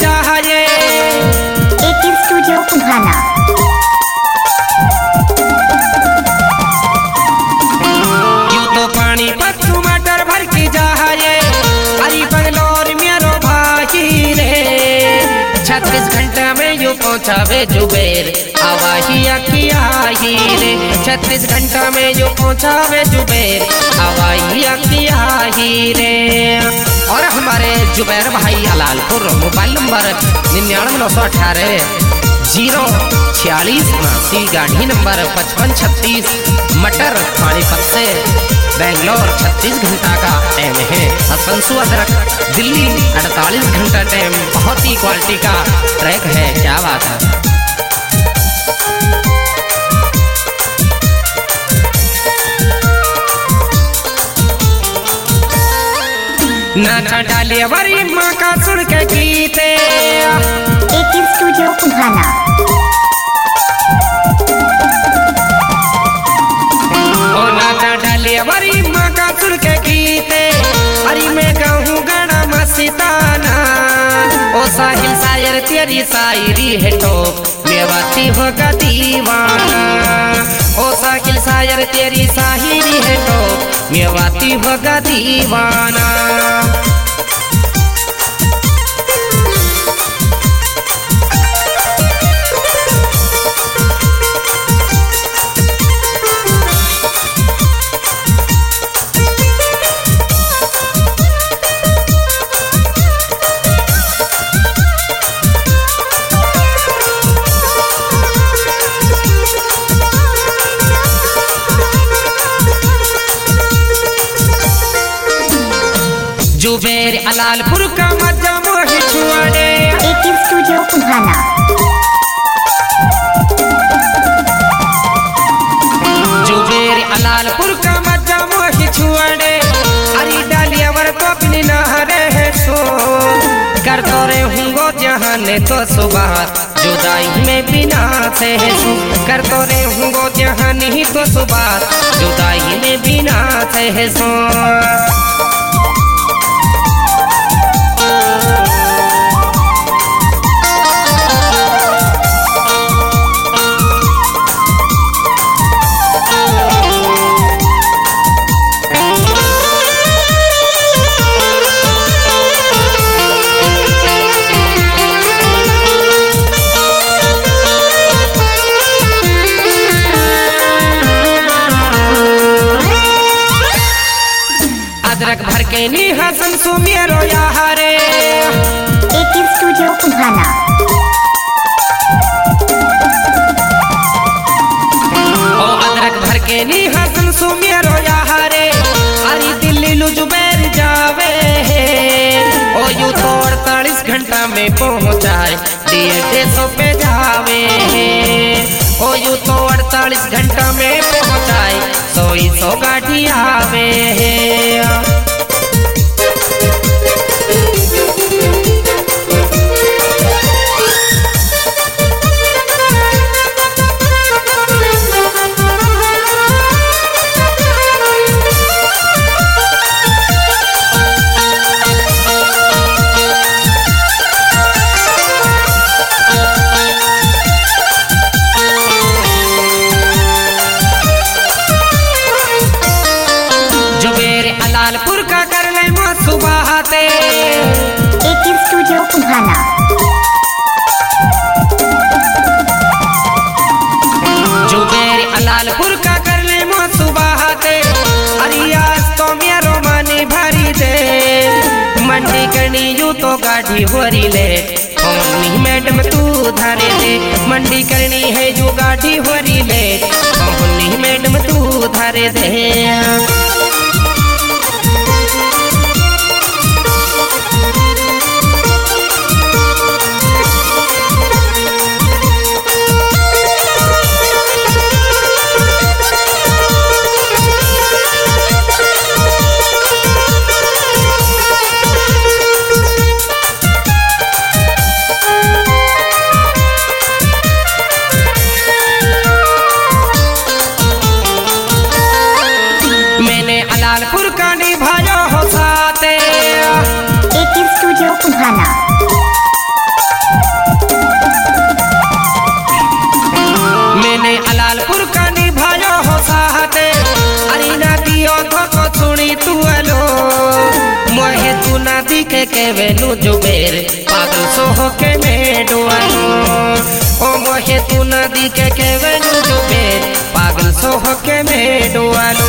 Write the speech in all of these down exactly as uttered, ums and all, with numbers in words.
जाए एक स्टूडियो उभाना। यूं तो पानी पर टमाटर भर के जाए अरे बंगलोर मेरो भाई रे छत्तीस घंटा में यूं पहुँचावे जुबेर आवाहिया की आई रे छत्तीस घंटा में यूं पहुँचावे जुबेर आवाहिया की आई रे। और हमारे जुबैर भाई अलालपुर मोबाइल नंबर निन्यानवे नौ सौ अठारह जीरो छियालीस उनासी गाड़ी नंबर पचपन छत्तीस मटर पानीपत से बेंगलोर छत्तीस घंटा का टाइम है। हसनसु अदरक दिल्ली अड़तालीस घंटा टाइम। बहुत ही क्वालिटी का ट्रैक है, क्या बात है। नाचा डालिए वरी माँ का सुन के गीते एक स्टूडियो उभाना। ओ नाचा डालिए वरी माँ का सुन के गीते अरे मैं कहूँ गाना मस्ताना ओ साहिल शायर तेरी शायरी है तो मेवाती होगा दीवाना ओ साहिल शायर तेरी शायरी है तो मेवाती होगा दीवाना। जुबेर अलालपुर का मजा मोहि छुआड़े एक स्टूडियो उभाना। जुबेर अलालपुर का मजा मोहि छुआड़े अरे डालिया वर तो अपनी नहरे है सो कर तो रे हूँगो जहाने तो सुबह जुदाई में बिना से सो कर तो रे हूँगो जहानी तो सुबह जुदाई में बिना से सो। अदरक भर के नी हसन सु मेरो यारे एक स्टूडियो उभाना। ओ अदरक भर के नी हसन सु मेरो यारे अरे दिल्ली लू जुबैर जावे ओ यू तो अड़तालीस घंटा में पहुँचाए डीएटे सो पे जावे ओ यू तो अड़तालीस घंटा में पहुँचाए सोई सो गाड़ी आवे। अलालपुर का कर ले सुबहते एक स्टूडियो उभाना। जुबेर अलालपुर का कर ले सुबहते अरियास तो मेरो मानी भरी दे मंडी करनी यू तो गाड़ी भरी ले होनी मैडम तू धरे दे मंडी करनी है यू गाड़ी भरी ले होनी मैडम तू धरे दे। मैंने कहवेनु जुबेर पागल सोह के में डुआलो ओ मोहे तू नदी के कहवेनु जुबेर पागल सोह के में डुआलो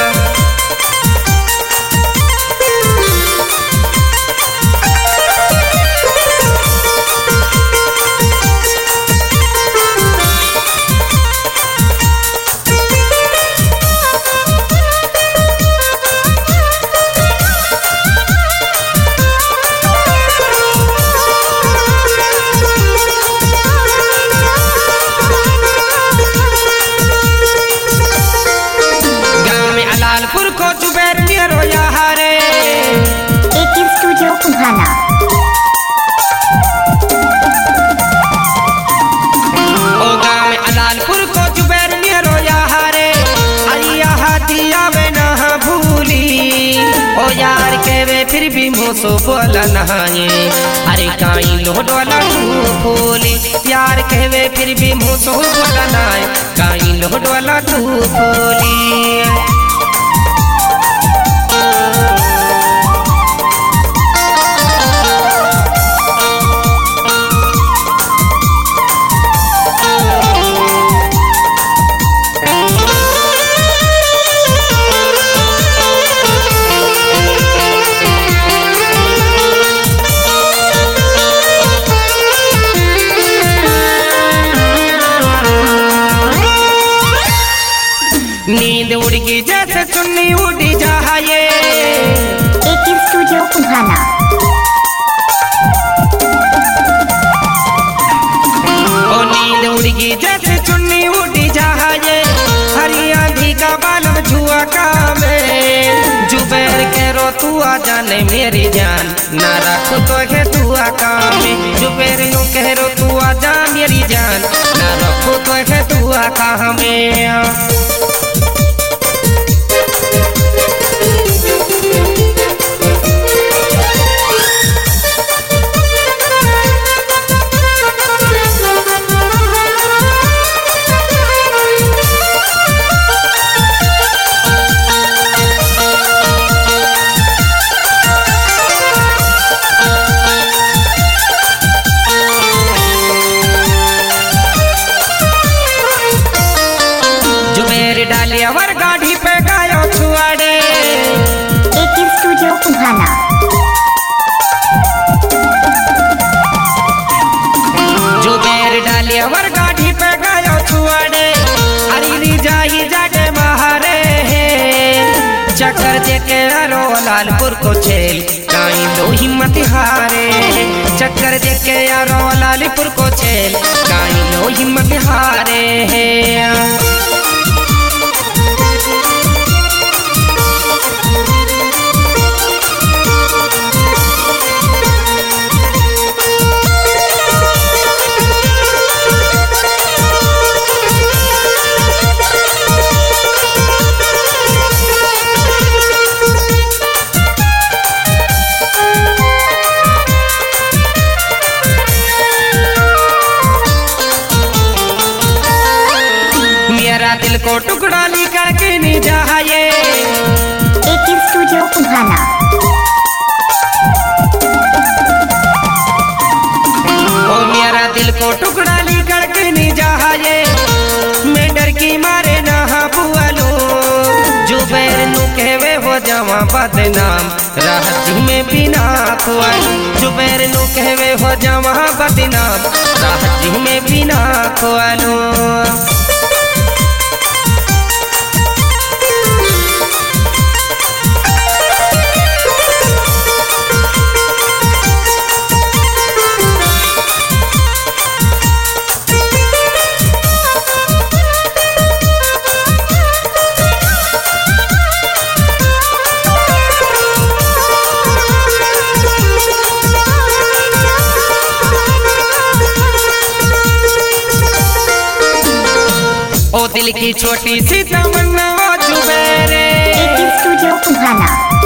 लालपुर को जुबेर मेरो यारे एक स्टूडियो उन्हाला ओ गाँव में लालपुर को जुबेर मेरो यारे अरिया दिया वे ना भूली ओ यार के वे फिर भी मोसो बोला नहाए अरे काई लोडोला तू फूली यार के वे फिर भी मोसो बोला नहाए काई लोडोला तू फूली नींद उड़ गई जैसे चुन्नी उड़ी जाए एक स्टूडियो उन्हाला ओ नींद उड़ गई जैसे चुन्नी उड़ी जाए हरिया धी का बालम छुआ का में जुबेर के रो तू आ जाने मेरी जान ना रखो तो है तू आ में जुबेर यूं कह रो तू आ जा मेरी जान ना रखो तो है तू आ में डालिया वर गाड़ी पे गायो छुआड़े एक स्टूडियो उन्हाला जुबेर डालिया वर गाड़ी पे गायो छुआड़े अरी जाही जाके महारे चक्कर जेके रो लालपुर को छेल काई लो हिम्मत हारे चक्कर जेके रो लालपुर को छेल काई लो हिम्मत हारे मेरा दिल को टुकड़ा लिखा के नहीं जाए एक स्टूडियो उन्हाला ओ मेरा दिल को टुकड़ा लिखा के नहीं जाए मैं डर की मारे ना बुआलो जुबेर नु कहवे हो जावा बदनाम राहत में बिना खोल जुबेर नु कहवे हो जावा बदनाम राहत में बिना खोलो ओ दिल की छोटी सी तमन्ना वो जुबेरे एक स्टूडियो उन्हाला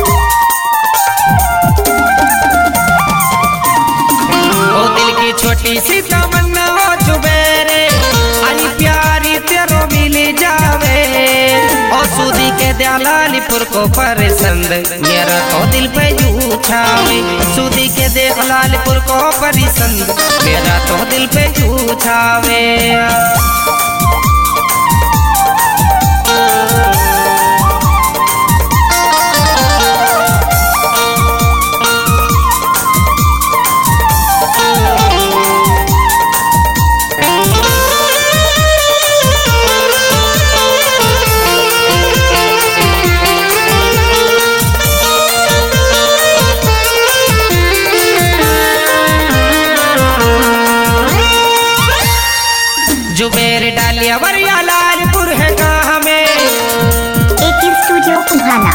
ओ दिल की छोटी सी तमन्ना वो जुबेरे अरे प्यारी तेरो मिल जावे ओ सूदी के दिया लालीपुर को पसंद, मेरा तो दिल पे यूं छावे। सूदी के दे लालीपुर को पसंद, मेरा तो दिल पे यूं छावे। जुबेर डालिया वरिया लालपुर है कहाँ में। एक स्टूडियो उन्हाना।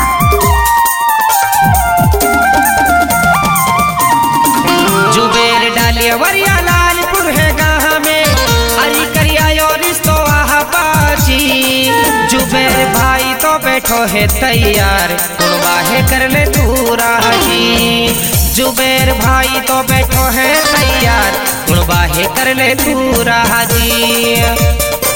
जुबेर डालिया वरिया लालपुर है कहाँ में, अरे करिया और रिश्तो आहा बाजी। जुबेर भाई तो बैठो है तैयार, कुर्बाहे कर ले तू राजी। जुबेर भाई तो बैठो है तैयार, कुर्बाहे कर ले तू राजी।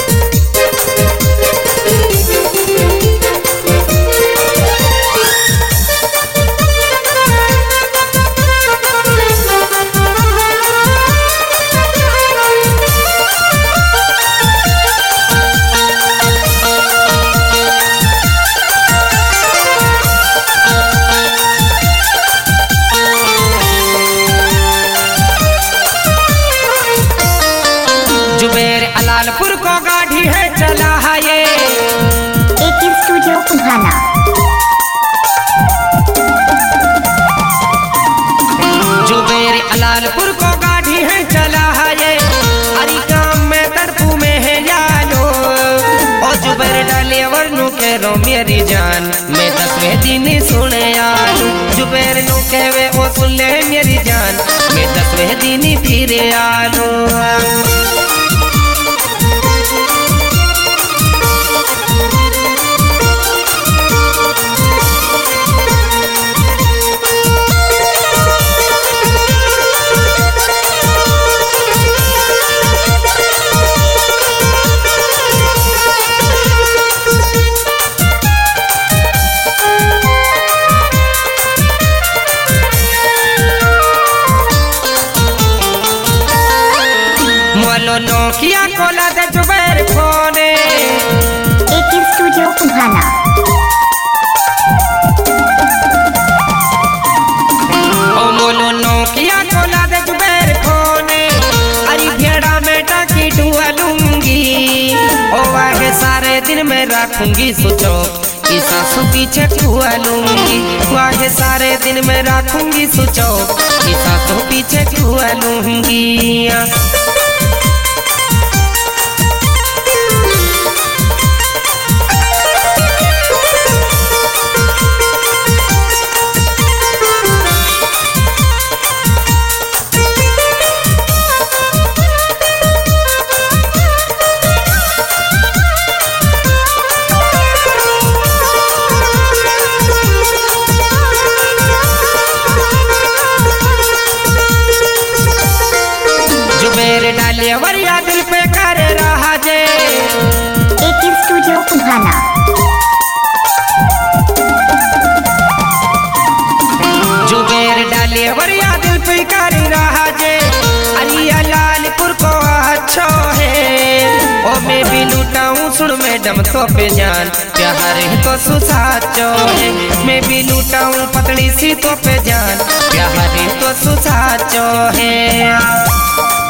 जुबेर लालपुर को गाड़ी है चला है ये। एक स्टूडियो उन्हाना। जुबेर लालपुर को गाड़ी है चला है ये, अरे काम में तड़पू में है यालो। और जुबेर डाले वरनू कह रो मेरी जान, मैं दसवें दिन सुने आलू। जुबेर नु कहवे ओ सुन ले मेरी जान, मैं दसवें दिन फिर आलू। नोकिया कोला दे जुबेर फोने। एक स्टूडियो उन्हाना। ओ मोलो नोकिया कोला दे जुबेर फोने, अरे भेड़ा में टाकी डुअलूंगी। ओ वाहे सारे दिन में रखूंगी सोचो, कि सासू पीछे डुअलूंगी। वाहे सारे दिन में रखूंगी सोचो, कि सासू पीछे डुअलूंगी। जुबेर डालिया वरिया दिल पे कर रहा जे। एक स्टूडियो उन्हाना। जुबेर डालिया वरिया दिल पे कर रहा जे, अलिया लालपुर को अच्छो है। ओ मैं भी लूटाऊं सुन मैडम तो पे जान, प्यार ही तो सुसाचो है। मैं भी लूटाऊं पतली सी तो पे जान, प्यार ही तो सुसाचो है।